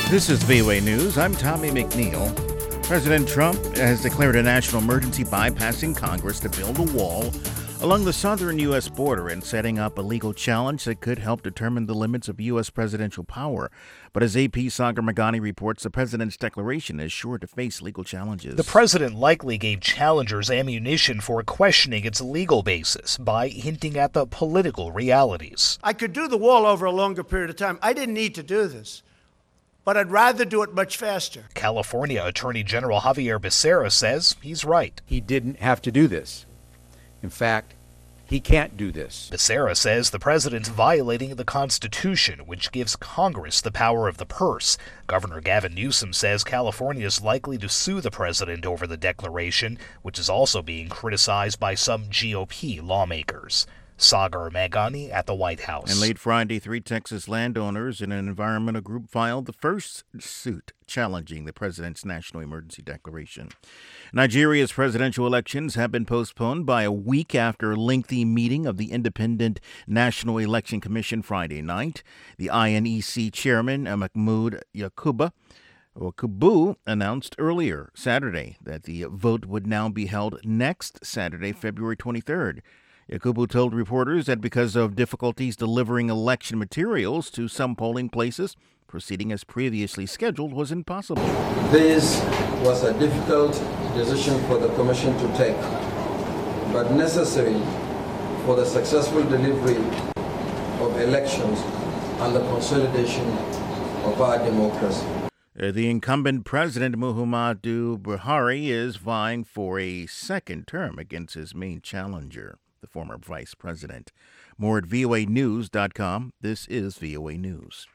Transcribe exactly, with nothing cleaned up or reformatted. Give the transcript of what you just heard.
This is V O A News. I'm Tommy McNeil. President Trump has declared a national emergency, bypassing Congress to build a wall along the southern U S border and setting up a legal challenge that could help determine the limits of U S presidential power. But as A P's Sagar Meghani reports, the president's declaration is sure to face legal challenges. The president likely gave challengers ammunition for questioning its legal basis by hinting at the political realities. I could do the wall over a longer period of time. I didn't need to do this, but I'd rather do it much faster. California Attorney General Xavier Becerra says he's right. He didn't have to do this. In fact, he can't do this. Becerra says the president's violating the Constitution, which gives Congress the power of the purse. Governor Gavin Newsom says California is likely to sue the president over the declaration, which is also being criticized by some G O P lawmakers. Sagar Meghani at the White House. And late Friday, three Texas landowners and an environmental group filed the first suit challenging the president's national emergency declaration. Nigeria's presidential elections have been postponed by a week after a lengthy meeting of the Independent National Election Commission Friday night. The I N E C chairman, Mahmoud Yakubu, or Kubu, announced earlier Saturday that the vote would now be held next Saturday, February twenty-third. Yakubu told reporters that because of difficulties delivering election materials to some polling places, proceeding as previously scheduled was impossible. This was a difficult decision for the Commission to take, but necessary for the successful delivery of elections and the consolidation of our democracy. The incumbent president, Muhammadu Buhari, is vying for a second term against his main challenger, the former vice president. More at V O A news dot com. This is V O A News.